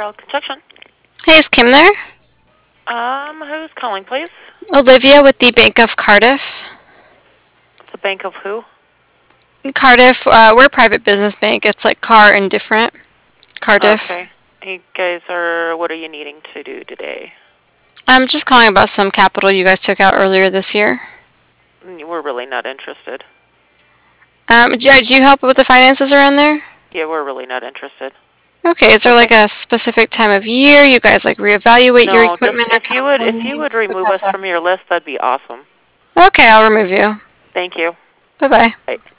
Child Construction. Hey, is Kim there? Who's calling, please? Olivia with the Bank of Cardiff. The bank of who? Cardiff, we're a private business bank. It's like car indifferent. Cardiff. Okay. You guys are, what are you needing to do today? I'm just calling about some capital you guys took out earlier this year. We're really not interested. Do you help with the finances around there? Yeah, we're really not interested. Okay, is there like a specific time of year you guys like reevaluate your No, just equipment or if you would remove us from your list, that'd be awesome. Okay, I'll remove you. Thank you. Bye-bye. Bye.